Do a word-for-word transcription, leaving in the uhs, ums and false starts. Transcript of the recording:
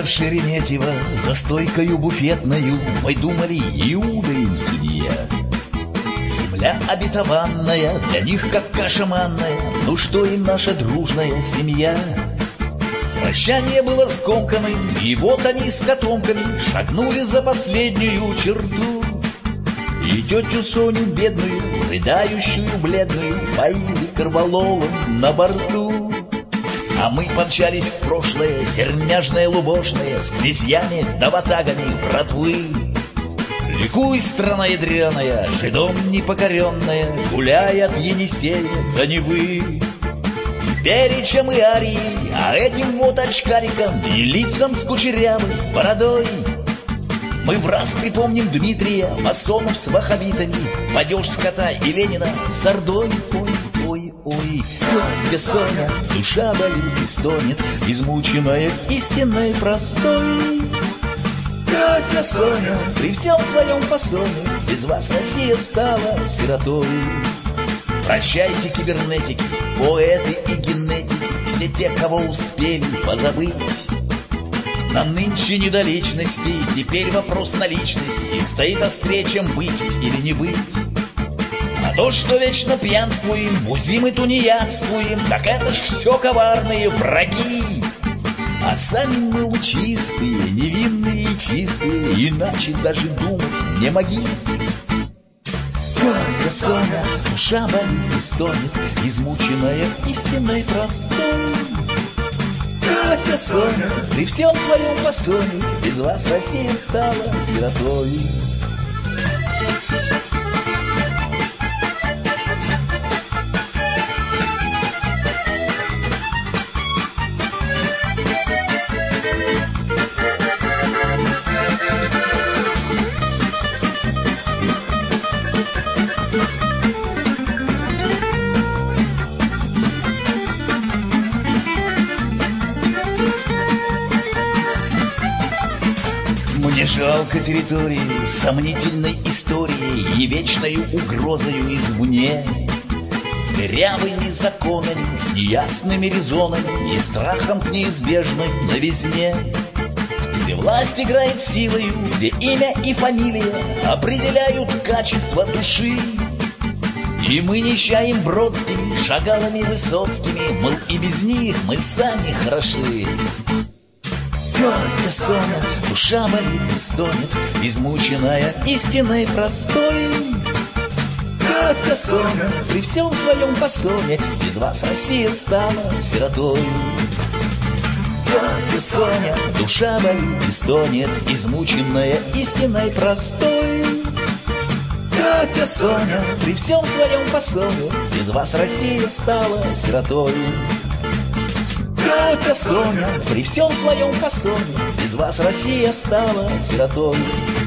в Шереметьево за стойкою буфетною мы думали, Иуда им судья. Земля обетованная для них как каша манная, ну что им наша дружная семья? Прощание было скомканным, и вот они с котомками шагнули за последнюю черту. И тетю Соню бедную, рыдающую бледную, поили корвалолом на борту. А мы помчались в прошлое, серняжное лубошное, с князьями да ватагами братвы. Ликуй, страна ядреная, жидом непокоренная, гуляй от Енисея до Невы. Перечем и арии, а этим вот очкариком и лицам с кучерявой бородой мы в раз припомним Дмитрия, масонов с ваххабитами, падеж скота и Ленина с ордой. Ой, ой, ой, тетя Соня, душа болит и стонет, измученная истинной простой. Тетя Соня, при всем своем фасоне, без вас Россия стала сиротой. Прощайте, кибернетики, поэты и генетики, все те, кого успели позабыть. Нам нынче не до личности, теперь вопрос наличности стоит острее, чем быть или не быть. А то, что вечно пьянствуем, бузим и тунеядствуем, так это ж все коварные враги. А сами мы лучистые, невинные и чистые, иначе даже думать не моги. Тетя Соня, душа болит и стонет, измученная истинной простой. Тетя Соня, при всем своем фасоне, без вас Россия стала сиротой. Мне жалко территории, сомнительной историей и вечною угрозою извне, с дырявыми законами, с неясными резонами и страхом к неизбежной новизне. Где власть играет силою, где имя и фамилия определяют качество души. И мы нищаем Бродскими, Шагалами, Высоцкими, мол, и без них мы сами хороши. Тетя Соня, душа болит и стонет, измученная истинной простой. Тетя Соня, при всем своем фасоне, без вас Россия стала сиротой. Тетя Соня, душа болит и стонет, измученная истинной простой. Тетя Соня, при всем своем фасоне, без вас Россия стала сиротой. Тетя Соня, при всем своем фасоне, без вас Россия стала сиротой.